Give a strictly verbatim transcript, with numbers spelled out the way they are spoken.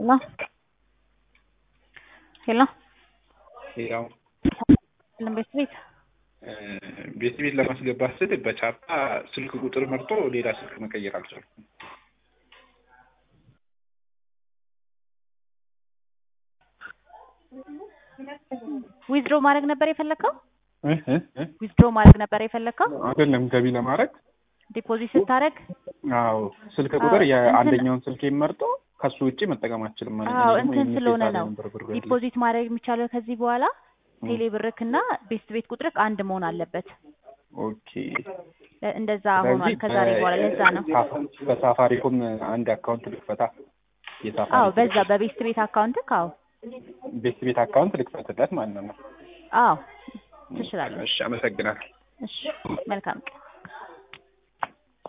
Hello? Hello? ያው ለምቤት ቤት ቤት ቤት ለማስገባት ስል በቻፓ ስልክ ቁጥር መርጦ ሌላ ስልክ መቀየር አልቻልኩም። ዊዝድሮ ማድረግ ነበር የፈለከው? እህ እህ ዊዝድሮ ማድረግ ነበር የፈለከው? አይደለም ገቢ ለማድረግ ዲፖዚት ስታረግ? አዎ ስልክ ቁጥር የአንደኛውን ስልክ መርጦ ከሱ ውጪ መጠቀም አልችልም ማለት ነው። አዎ እንትን ስለሆነ ነው ዲፖዚት ማድረግ የሚቻለው ከዚህ በኋላ ቴሌ ብርክና ቤስት ቤት ቁጥርክ አንድ መሆን አለበት። ኦኬ እንደዛ ሆኗል ከዛሬ በኋላ ለዛ ነው። በሳፋሪኮም አንድ አካውንት ልክፈታ የሳፋሪኮም አዎ በዛ በቤስት ቤት አካውንትክ አዎ ቤስት ቤት አካውንት ልክፈትለት ማለት ነው። አዎ ትችላለህ። እሺ አመሰግናለሁ። እሺ መልካም